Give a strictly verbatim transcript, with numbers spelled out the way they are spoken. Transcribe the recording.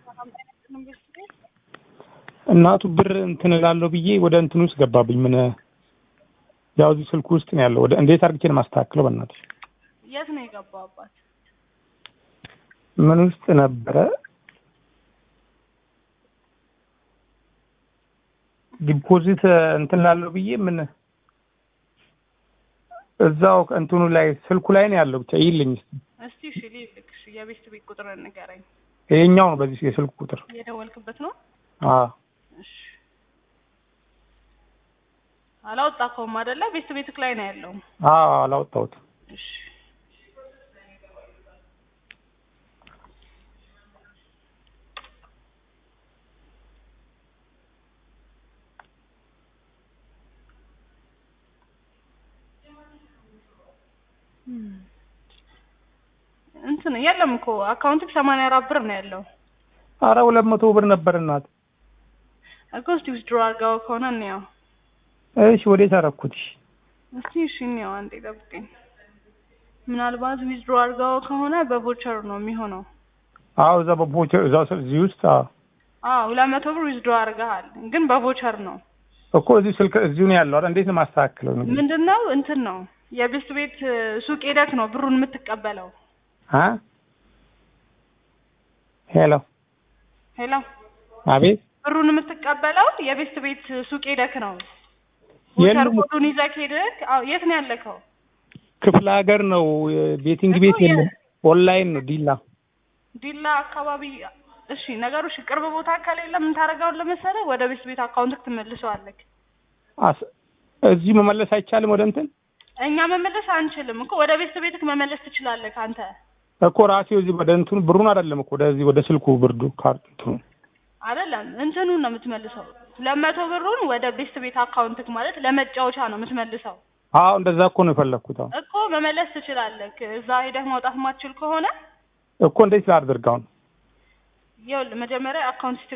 እናቱ ብር እንትን እላለሁ ብዬ ወደ እንትኑ ውስጥ ገባብኝ። ምን ያው እዚህ ስልኩ ውስጥ ነው ያለው። ወደ እንዴት አድርጌ ነው ማስተካከለው? በእናትሽ የት ነው የገባው አባት? ምን ውስጥ ነበረ? ዲፖዚት እንትን እላለሁ ብዬ ምን እዛው እንትኑ ላይ ስልኩ ላይ ነው ያለው። ብቻ ይልኝ እስቲ እሺ ልልክሽ የቤት ቤት ቁጥር ንገረኝ። ይሄኛው ነው በዚህ የስልኩ ቁጥር የደወልክበት ነው? አዎ እሺ አላወጣከውም አይደለ? ቤት ቤትክ ላይ ነው ያለው። አዎ አላወጣሁትም። እሺ እንትን የለም እኮ አካውንትክ ሰማንያ አራት ብር ነው ያለው። አረ ሁለት መቶ ብር ነበር እናት እኮ እስቲ ዊዝድሮ አድርገው ከሆነ ነው። እሺ ወዴት አደረኩት? እስቲ እሺ ነው አንዴ ጠብቀኝ። ምናልባት ዊዝድሮ አድርገው ከሆነ በቮቸር ነው የሚሆነው። አዎ እዛ በቮቸር እዛ እዚህ ውስጥ አዎ ሁለት መቶ ብር ዊዝድሮ አድርገሃል ግን በቮቸር ነው እኮ እዚህ ስልክ እዚሁ ነው ያለው። አረ እንዴት ነው ማስተካከለው? ነው ምንድነው እንትን ነው የቤት ቤት ሱቅ ሄደክ ነው ብሩን የምትቀበለው። አ ሄሎ ሄሎ አቤት ብሩን የምትቀበለው የቤት ቤት ሱቅ ሄደክ ነው። ቮቸር ኮዱን ይዘህ ሄደክ አዎ የት ነው ያለከው? ክፍለ ሀገር ነው። ቤቲንግ ቤት የለም ኦንላይን ነው። ዲላ ዲላ አካባቢ እሺ ነገሮች ቅርብ ቦታ ከሌለ ምን ታረጋው ለመሰለህ ወደ ቤት ቤት አካውንትክ ትመልሰዋለህ። አስ እዚህ መመለስ አይቻልም? ወደ እንትን እኛ መመለስ አንችልም እኮ ወደ ቤት ቤትክ መመለስ ትችላለህ አንተ እኮ ራሴው እዚህ ወደ እንትኑ ብሩን አይደለም እኮ ወደዚህ ወደ ስልኩ ብርዱ ካርቱ አይደለም እንትኑን ነው የምትመልሰው። ሁለት መቶ ብሩን ወደ ቤት ቤት አካውንትክ ማለት ለመጫወቻ ነው የምትመልሰው። አዎ እንደዛ እኮ ነው የፈለኩት። አዎ እኮ መመለስ ትችላለህ። እዛ ሄደህ ማውጣት ማትችል ከሆነ እኮ እንዴት ላድርጋው? ይኸውልህ መጀመሪያ አካውንት